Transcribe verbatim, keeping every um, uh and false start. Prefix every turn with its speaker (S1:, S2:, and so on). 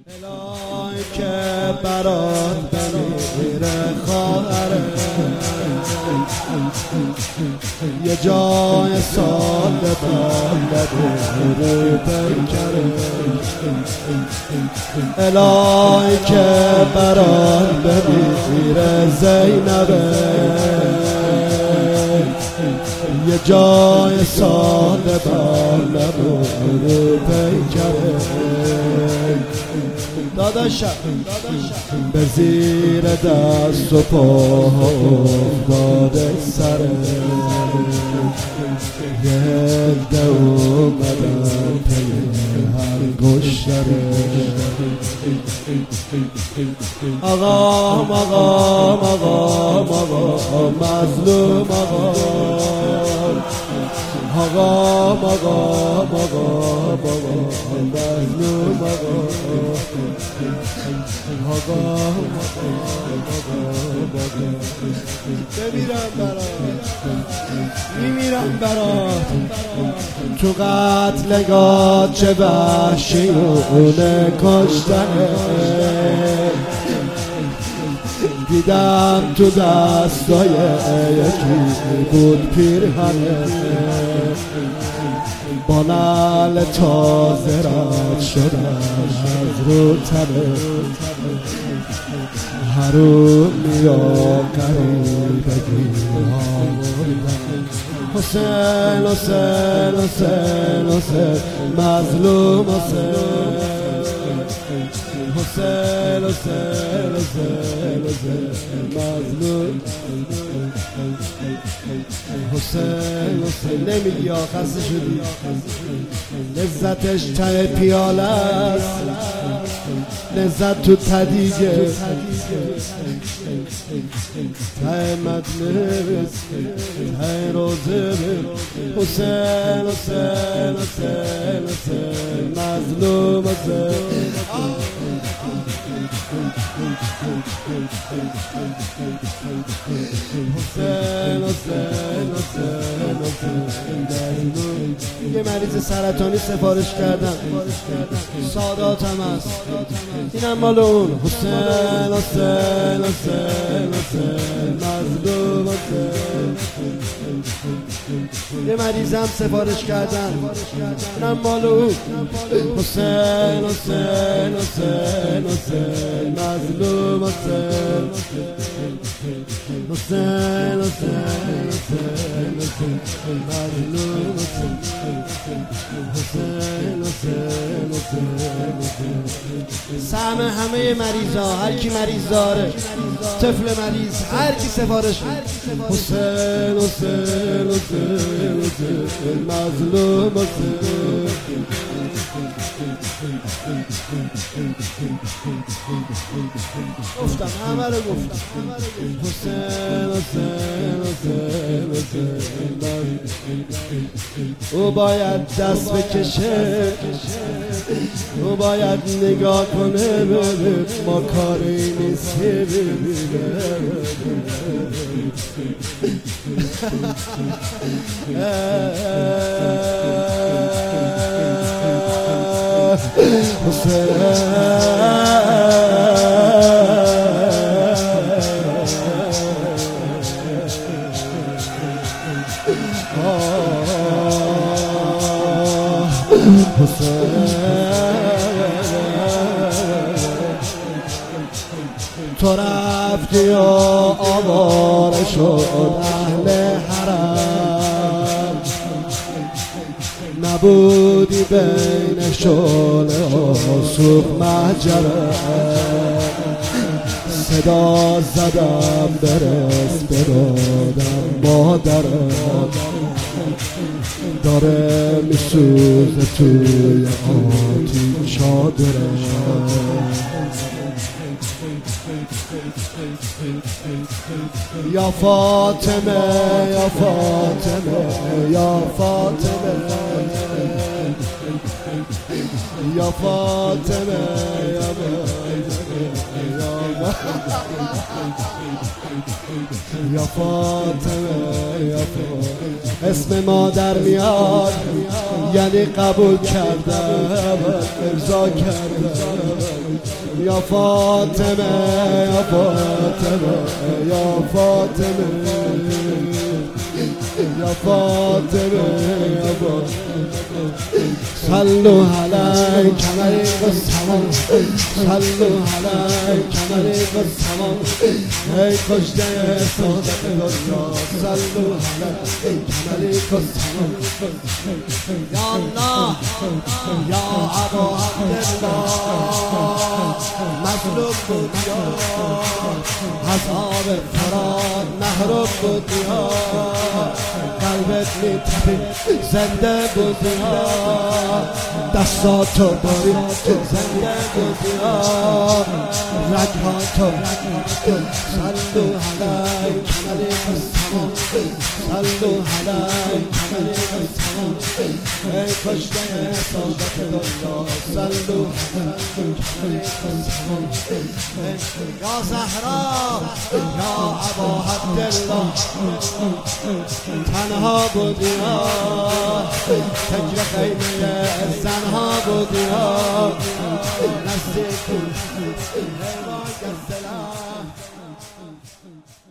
S1: الهی که برات بمیره خواهره، یه جای ساده بنده رو پیکره. الهی که برات بمیره زینبه، یه جای ساده بنده رو پیکره. داداشم به زیر دست و پا افتاده سره، یه عده اومدن پی هر گشتره. آقام آقام آقام آقام مظلوم آقام، آقام آقام آقام آقام مظلوم آقام، آقام بمیرم برات، میمیرم برات. تو قتلگاه چه وحشیونه کشتنه، دیدم تو دستای یکی بود پیرهنه، با نعل تازه رد شدن از رو تنه. حرومی و قریبگی آوردن، حسین حسین حسین حسین مظلوم حسین، حسین حسین حسین حسین مظلوم حسین حسین. نمیگی آ خسته شدی، لذتش ته پیاله است، لذت تو تدیگه ته مجلس ته روزه. حسین حسین حسین حسین مظلوم حسین، حسین حسین حسین حسین. یه مریض سرطانی سفارش کردم، ساداتم هست، اینم مال اون. حسین حسین حسین حسین مظلوم حسین. یه مریضم سفارش کردم، اینم مال اون. حسین حسین حسین حسین مظلوم حسین، حسین حسین حسین حسین مظلوم حسین، حسین حسین حسین. سهم همه مریضا، هر کی مریض داره، طفل مریض، هر کی سفارش میده. حسین حسین حسین حسین مظلوم حسین، گفتم همه رو گفتم. حسین حسین حسین حسین. او باید دست بکشه، او باید نگاه کنه، ببین ما کاری نیست ببینه. تو رفتی و آواره شد اهل حرم، نبودی بین شعله و سوخ مجره. صدا زدم برس برادم مادرم، داره میسوزه توی آتیش چادره. یا فاطمه یا فاطمه یا فاطمه یا فاطمه یا فاطمه یا فاطمه یا فاطمه اسم مادر میاد یعنی قبول کردم ارضا کردم یا فاطمه یا فاطمه یا فاطمه یا فاطمه یا فاطمه صلوا علیک ملک السما صلوا علیک ملک السما ای کشته سعادت دنیا صلوا علیک ملک السما یا الله یا ابا عبدالله مظلوم بود یا عذاب فرات محروم بود یا قلبت میتپید زنده بود یا دستاتو برید زنده بود یا رگهاتو صلوا علیک ملک السما صلوا علیک ملک السما ای کشته سعادت دنیا صلوا علیک ملک السما یا زهرا یا ابا عبدالله تنها بودی یا تکر خیمه زنها بودی یا نزدیک حیوان گزدلا